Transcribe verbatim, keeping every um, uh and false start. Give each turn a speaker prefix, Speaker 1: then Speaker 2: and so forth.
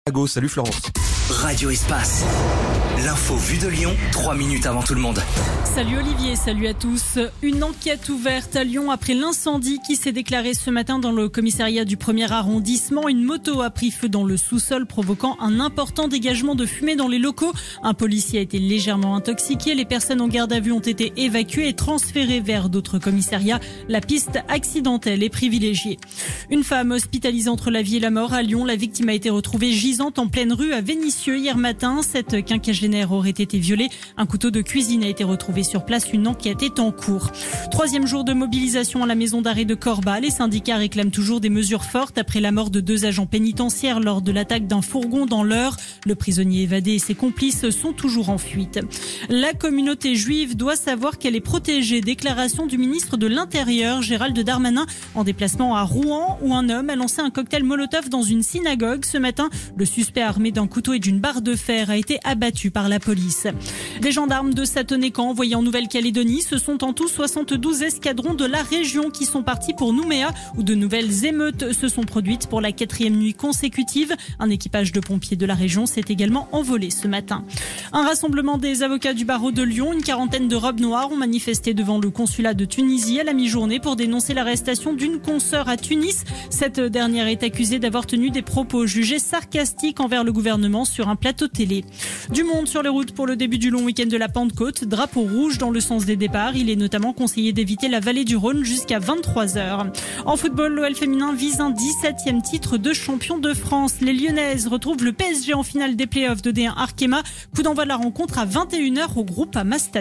Speaker 1: Go, salut Florence.
Speaker 2: Radio Espace. L'info vue de Lyon, trois minutes avant tout le monde.
Speaker 3: Salut Olivier, salut à tous. Une enquête ouverte à Lyon après l'incendie qui s'est déclaré ce matin dans le commissariat du premier arrondissement. Une moto a pris feu dans le sous-sol, provoquant un important dégagement de fumée dans les locaux. Un policier a été légèrement intoxiqué. Les personnes en garde à vue ont été évacuées et transférées vers d'autres commissariats. La piste accidentelle est privilégiée. Une femme hospitalisée entre la vie et la mort à Lyon. La victime a été retrouvée gisante en pleine rue à Vénissieux hier matin. Cette quinquagénaire aurait été violée. Un couteau de cuisine a été retrouvé sur place. Une enquête est en cours. Troisième jour de mobilisation à la maison d'arrêt de Corba. Les syndicats réclament toujours des mesures fortes après la mort de deux agents pénitentiaires lors de l'attaque d'un fourgon dans l'Eure. Le prisonnier évadé et ses complices sont toujours en fuite. La communauté juive doit savoir qu'elle est protégée. Déclaration du ministre de l'Intérieur, Gérald Darmanin, en déplacement à Rouen, où un homme a lancé un cocktail Molotov dans une synagogue. Ce matin, le suspect armé d'un couteau et d'une barre de fer a été abattu par la police. Des gendarmes de Satonécan envoyés en Nouvelle-Calédonie, ce sont en tout soixante-douze escadrons de la région qui sont partis pour Nouméa, où de nouvelles émeutes se sont produites pour la quatrième nuit consécutive. Un équipage de pompiers de la région s'est également envolé ce matin. Un rassemblement des avocats du barreau de Lyon, une quarantaine de robes noires ont manifesté devant le consulat de Tunisie à la mi-journée pour dénoncer l'arrestation d'une consoeur à Tunis. Cette dernière est accusée d'avoir tenu des propos jugés sarcastiques envers le gouvernement sur un plateau télé. Du monde sur les routes pour le début du long week-end de la Pentecôte. Drapeau rouge dans le sens des départs. Il est notamment conseillé d'éviter la vallée du Rhône jusqu'à vingt-trois heures. En football, l'O L féminin vise un dix-septième titre de champion de France. Les Lyonnaises retrouvent le P S G en finale des playoffs de D un Arkema. Coup d'envoi de la rencontre à vingt et une heures au Groupama Stadium.